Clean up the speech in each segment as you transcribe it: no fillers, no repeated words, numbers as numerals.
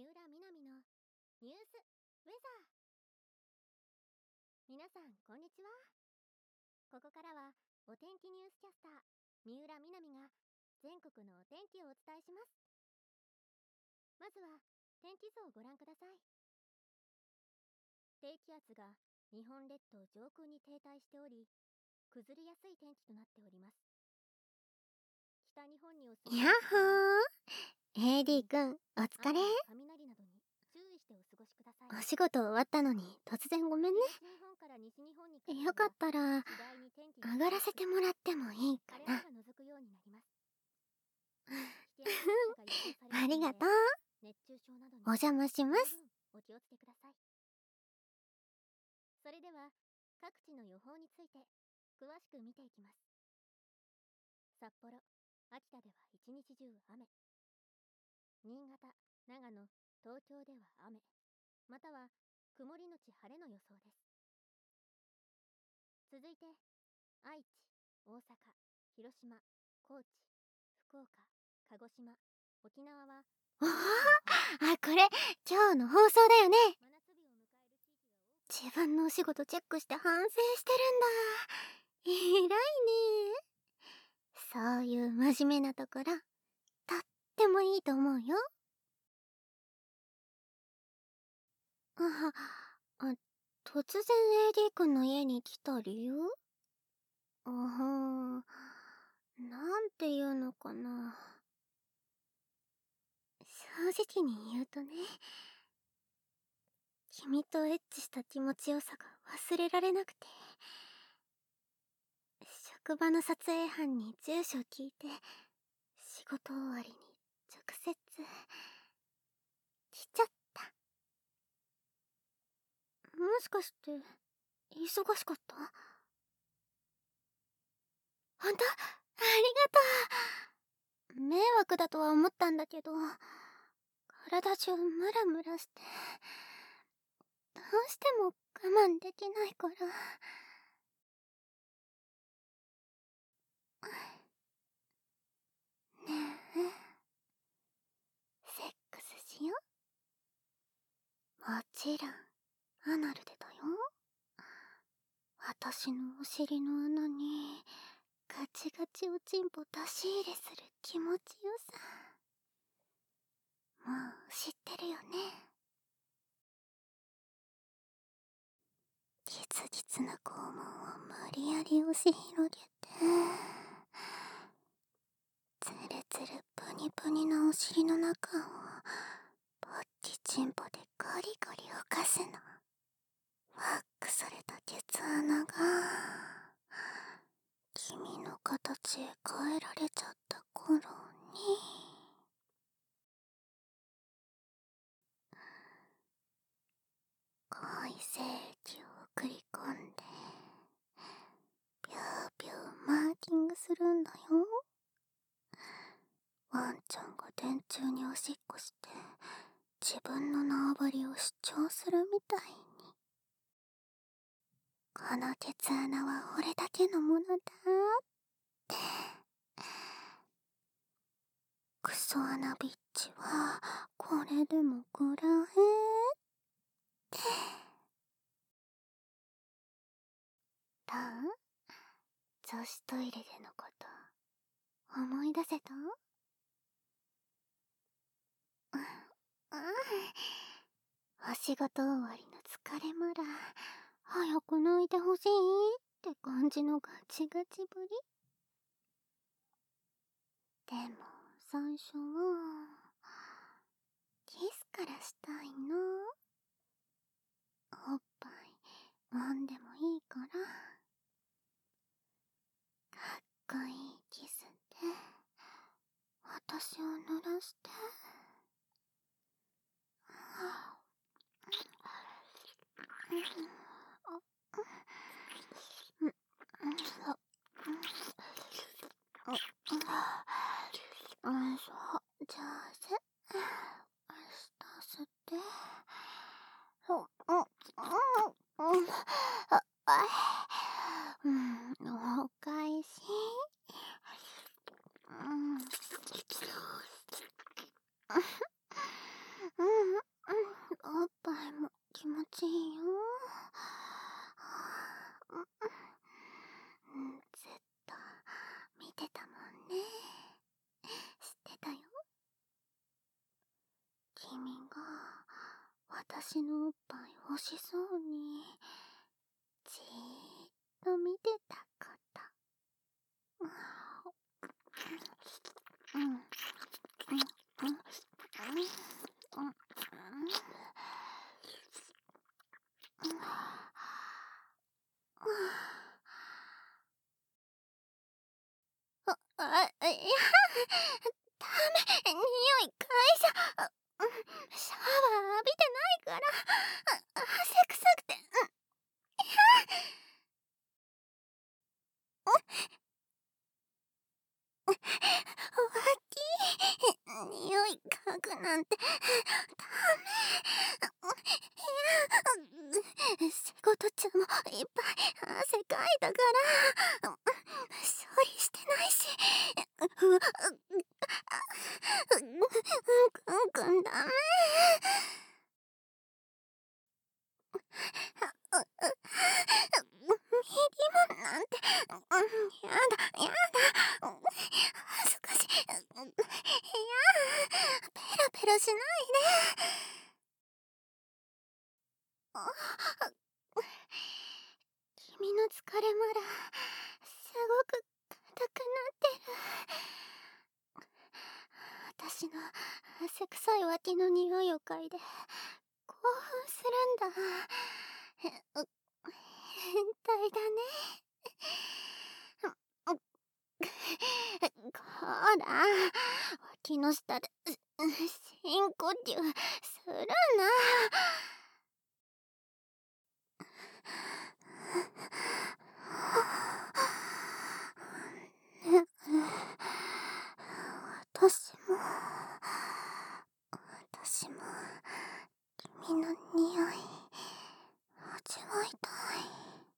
三浦みなみのニュースウェザー。皆さんこんにちは。ここからはお天気ニュースキャスター三浦みなみが全国のお天気をお伝えします。まずは天気図をご覧ください。低気圧が日本列島上空に停滞しており、崩れやすい天気となっております。北日本にお住まいやっほー。AD くん、お疲れ。 雷などに注意してお過ごしください。 お仕事終わったのに突然ごめんね。 東日本から西日本にかけてはよかったら次第に天気が上がらせてもらってもいいかな。 晴れ間が除くようになります。危険な暑さが予想されますのでありがとう。 熱中症などにお邪魔します。 十分お気をつけください。それでは各地の予報について詳しく見ていきます。札幌、秋田では一日中雨。新潟、長野、東京では雨、または曇りのち晴れの予想です。続いて愛知、大阪、広島、高知、福岡、鹿児島、沖縄はおー、これ今日の放送だよね。 真夏日を迎える地域が多く、 自分のお仕事チェックして反省してるんだ。偉いね。そういう真面目なところ、とってもいいと思うよ。突然 AD 君の家に来た理由？なんていうのかな。正直に言うとね、君とエッチした気持ちよさが忘れられなくて、職場の撮影班に住所聞いて、仕事終わりに直接来ちゃった。もしかして忙しかった？ほんと？ありがとう。迷惑だとは思ったんだけど、体中ムラムラして、どうしても我慢できないから。ねえ、セックスしよう？もちろんアナルでだよ。私のお尻の穴にガチガチおちんぽ出し入れする気持ちよさ、もう知ってるよね。ギツギツな肛門を無理やり押し広げて、ツルツルプニプニなお尻の中をポッチチンポでゴリゴリ浮かすの。ワックされたケツ穴が君の形へ変えられちゃった頃に、恋精液を送り込んでビュービューマーキングするんだよ。ワンちゃんが電柱におしっこして自分の縄張りを主張するみたいに、このケツ穴は俺だけのものだって。クソ穴ビッチはこれでもくらえって。どう？女子トイレでのこと思い出せた？お仕事終わりの疲れムラ、早く抜いてほしいって感じのガチガチぶり。でも最初はキスからしたいの。おっぱい揉んでもいいから。かっこいいキスで私を濡らして。そう、上手。下吸って。お返し。 ぱいも気持ちいいよ。ずっと見てたもんね。知ってたよ。君が私のおっぱい欲しそうにじーっと見てたこと。いや、ダメ、匂い嗅いじゃ、シャワー浴びてないから、汗臭くて、匂い嗅ぐなんて、ダメ。仕事中もいっぱい汗かいたから、処理してないし、くんダメ。右もなんて、やだ、やだ。恥ずかしい。いや、ペラペラしないで。君の疲れまだすごく硬くなってる。私の汗臭い脇の匂いを嗅いで興奮するんだ。変態だね。ほら、脇の下で深呼吸するな。私も君の匂い味わいたい。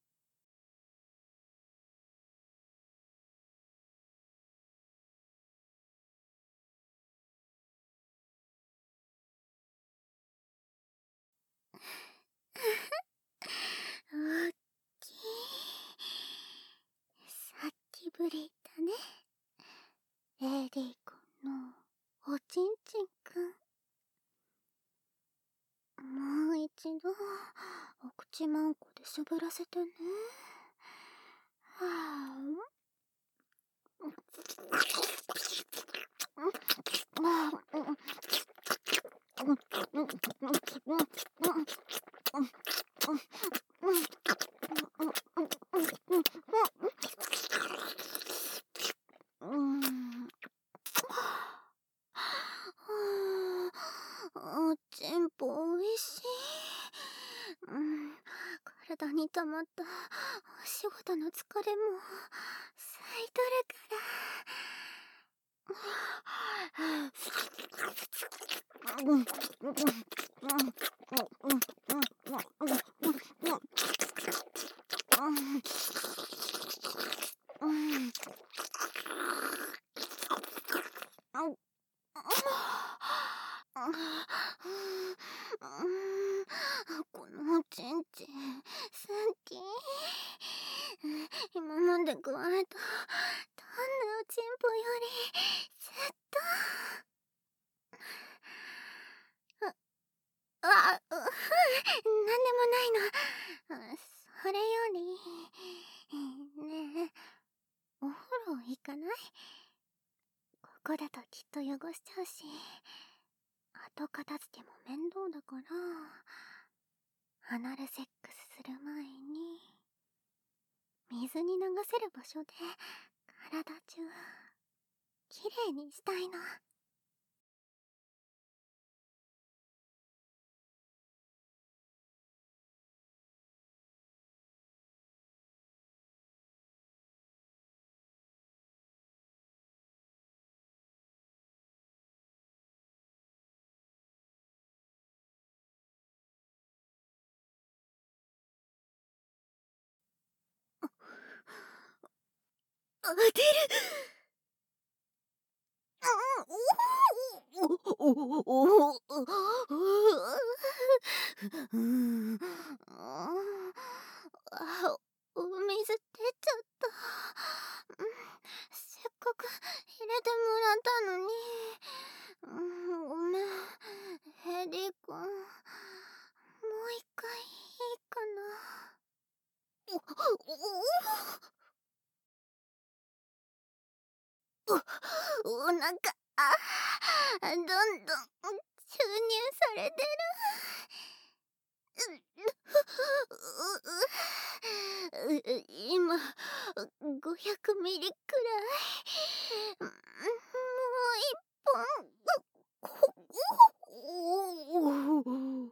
おっきいさっきぶりだね。レディー君のおちんちんくん。もう一度お口まんこでしゃぶらせてね。はあ。おちんぽおいしい。体に溜まったお仕事の疲れも吸い取るから。このおちんちん好き。今まで加えたどんなおちんぽよりずっと。なんでもないの。それよりねえ、お風呂行かない？ここだときっと汚しちゃうし、後片付けも面倒だから、アナルセックスする前に水に流せる場所で体中きれいにしたいの。出る。 おおおお水出ちゃった。せっかく入れてもらったのに。ごめん、ヘディ君。もう一回いいかな。お腹、どんどん注入されてる。今500ミリくらい。もう一本。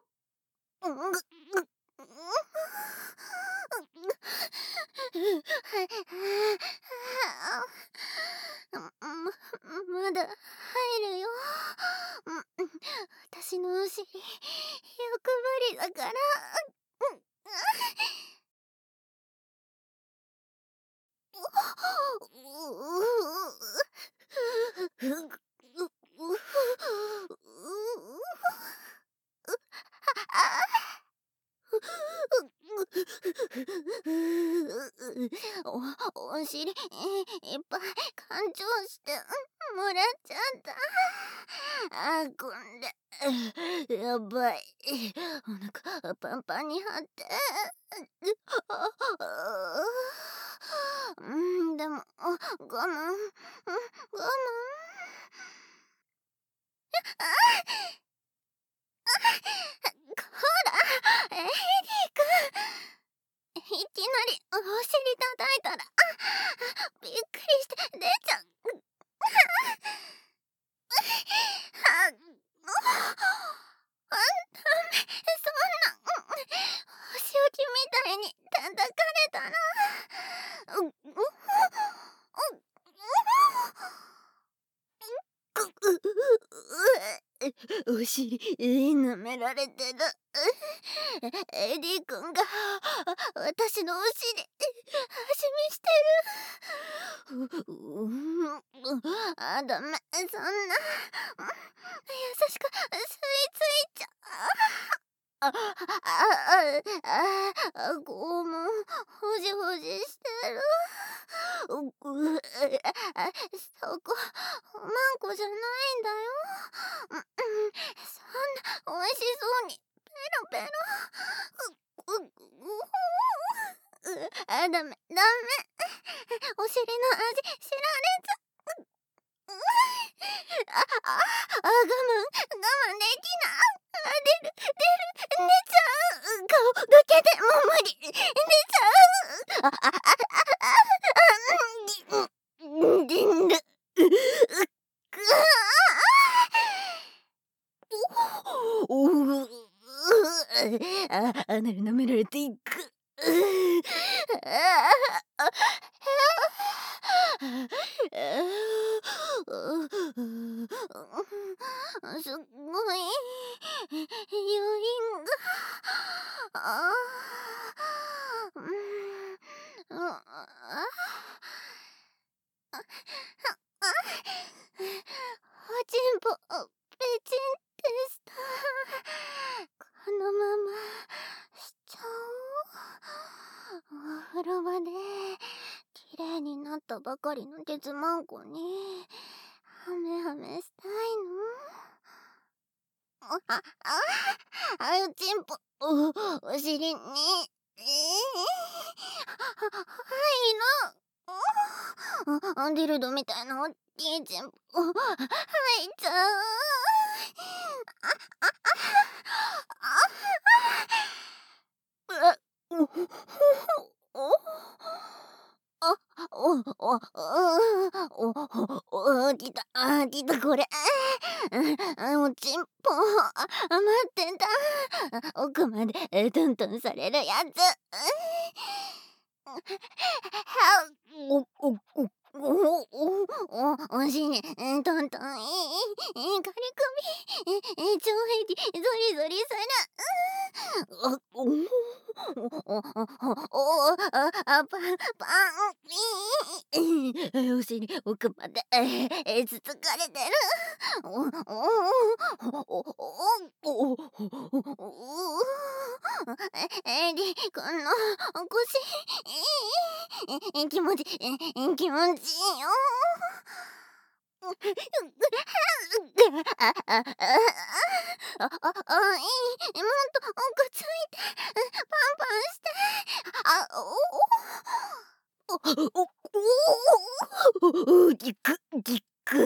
まだ入るよ。私のお尻、欲張りだから。お尻いっぱい干潮してもらっちゃった。これやばい。お腹パンパンに張って。でも我慢。こら、エディ君。いきなりお尻叩いたらびっくりして出ちゃう。ダメ、そんなお仕置きみたいに叩かれたら。お尻舐められてる。エディ君が私のお尻味見してる。ダメ、そんな優しく吸い付いちゃ肛門ほじほじしてる。そこマンコじゃないんだよ。そんな美味しそうにペロペロ。ダメ。お尻の味知られちゃ。我慢できない。出ちゃう。顔だけでも無理。出ちゃう。出る。アナル舐められていく。すごい余韻が。おちんぽペチンってした。このまましちゃおう。お風呂場で綺麗になったばかりの鉄マンコにハメしたいの。おちんぽお尻にはいの。ディルドみたいなおっきいちんぽ入っちゃう。来たこれ。おちんぽ待ってた。奥までトントンされるやつ。お尻トントン軽くみ腸壁ゾリゾリする。 お尻奥までつつかれてる。エリー君の腰気持ちいいよ。もっとくっついてパンパンして。ぎくぎく。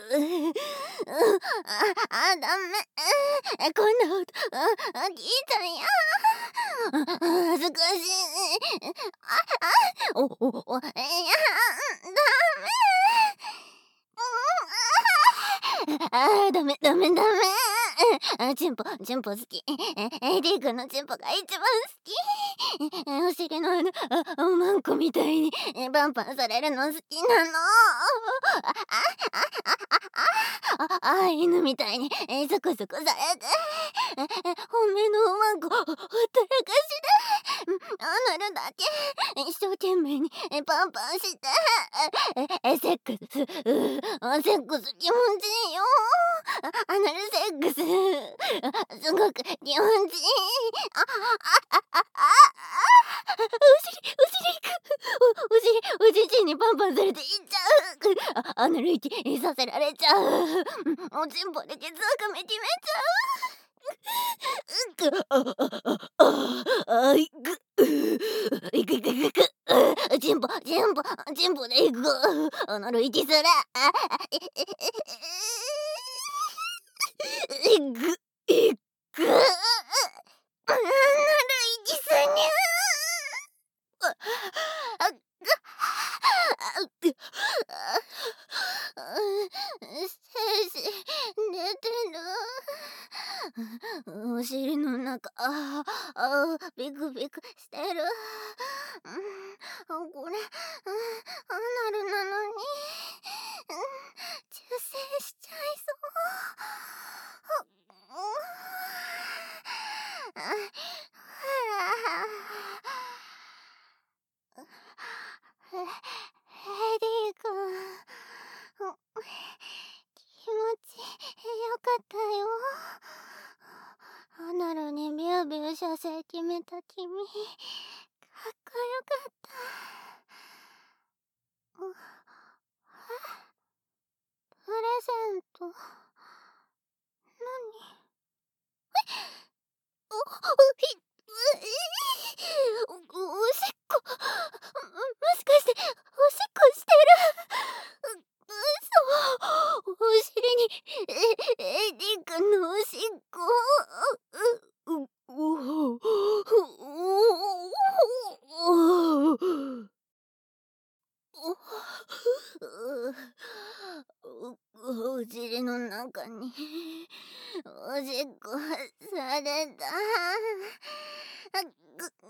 ダメ。こんな音聞いたんや。恥ずかしい。いや、ダメ。チンポ好き。エディ君のチンポが一番好き。お尻のおまんこみたいにパンパンされるの好きなの。犬みたいにゾクゾクされて、本命のおまんこほったらかしで、なるだけ一生懸命にパンパンして、セックス気持ちいいよ。アナルセックスすごく気持ちいい。おじいにパンパンされていっちゃう。アナル息させられちゃう。おちんぽで血圧め決めちゃう。チンポでいく。アナル息する。アナル息すにゅ。精子出てる。お尻の中ビクビクしてる。これアナルなのに中性しちゃいそう。エディ君、気持ちよかったよ。アナルにビュービュー射精決めた君、かっこよかった。プレゼント何？おしっこ、もしかしておしっこしてる？お尻にエディ君のおしっこ。お尻の中におしっこされた。こん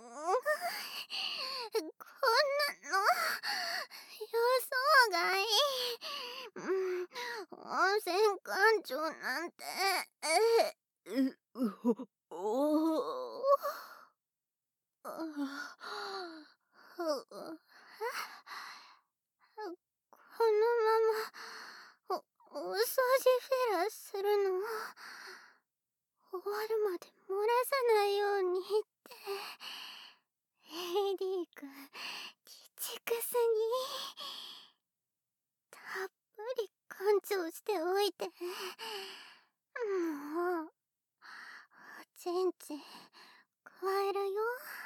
なの予想外。温泉館長なんて。このままお掃除フェラするの終わるまで漏らさないようにって。エディ君、鬼畜すぎ。たっぷり館長しておいて。もうおちんちん加えるよ。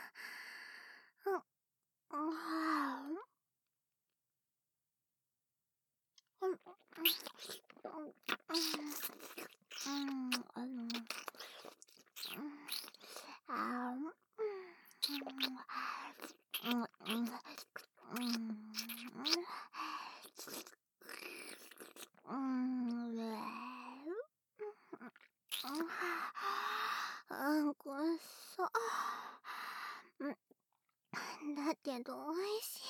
こそだけどおいし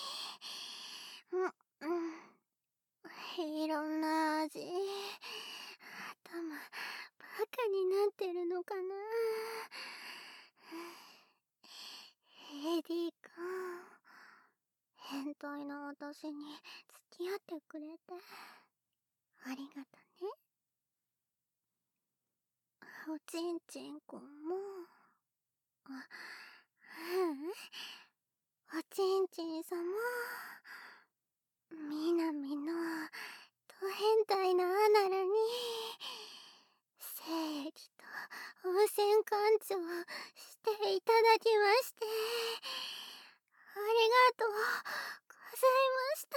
い。いろんな味。頭バカになってるのかな。 たいな私に付き合ってくれてありがとね。おちんちんくんも、うおちんちんさま、みなみのド変態なアナルに精液と温泉館長していただきましてありがとうございました。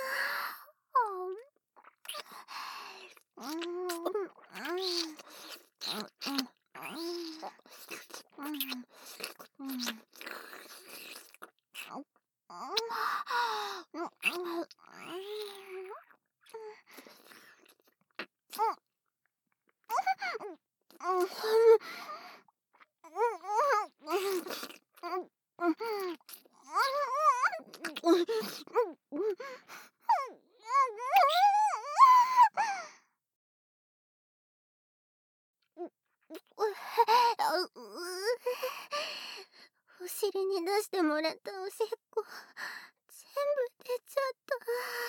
お尻に出してもらったおしっこ全部出ちゃった。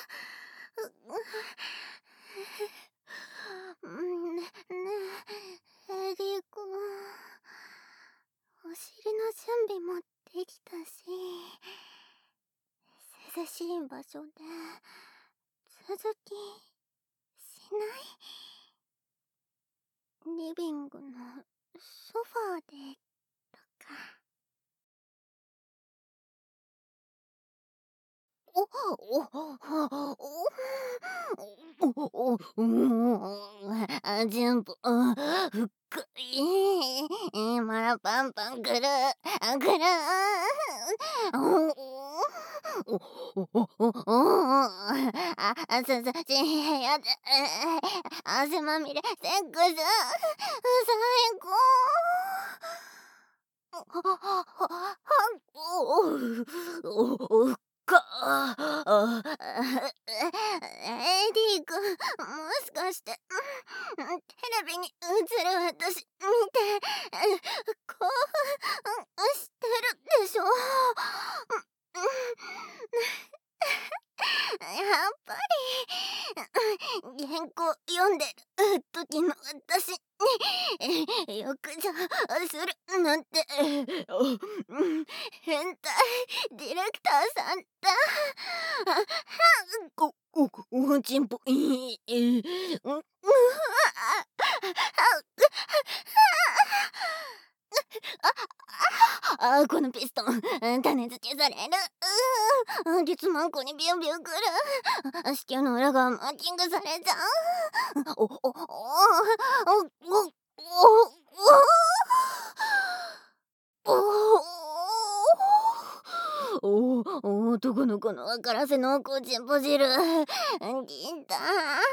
ねえ、エディ君、お尻の準備もできたし、涼しい場所で続きしない？リビングのソファーでとか。全部ふっくいまらパンパンくるくる涼しい部屋で汗まみれセックス最高。エディ君、もしかして、テレビに映る私見て、興奮してるでしょ？やっぱり、原稿読んでる時の私に、浴場するなんて、変態ディレクターさんだ。おちんぽこのピストン種付けされる。リツマンコにビュンビュンくる。子宮の裏側マーキングされちゃう。男の子の分からせ濃厚チンポ汁きた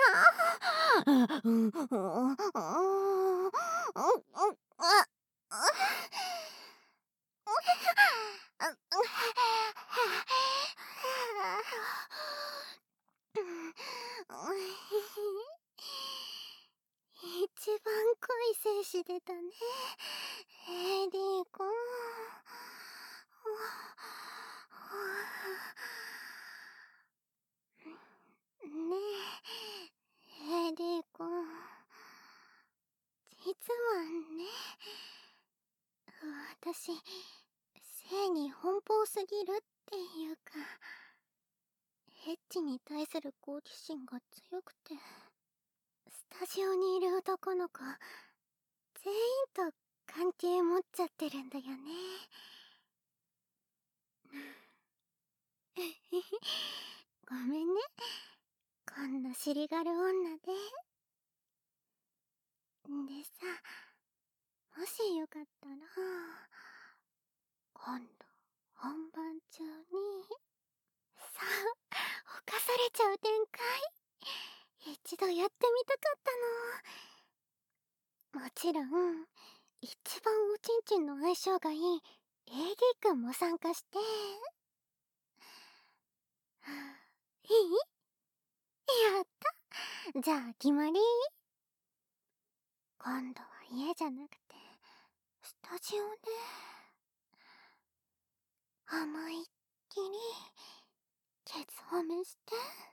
一番濃い精子出たね、エディ君。ねえ、エディ君。実はね、私、性に奔放すぎるっていうか、エッチに対する好奇心が強くて、スタジオにいる男の子、全員と関係持っちゃってるんだよね。ごめんね、こんな尻軽女で。でさ、もしよかったら、今度本番中にさあ犯されちゃう展開一度やってみたかったの。もちろん一番おちんちんの相性がいい AD 君も参加して。いい？やった。じゃあ決まり？今度は家じゃなくてスタジオで思いっきりケツ勘弁して。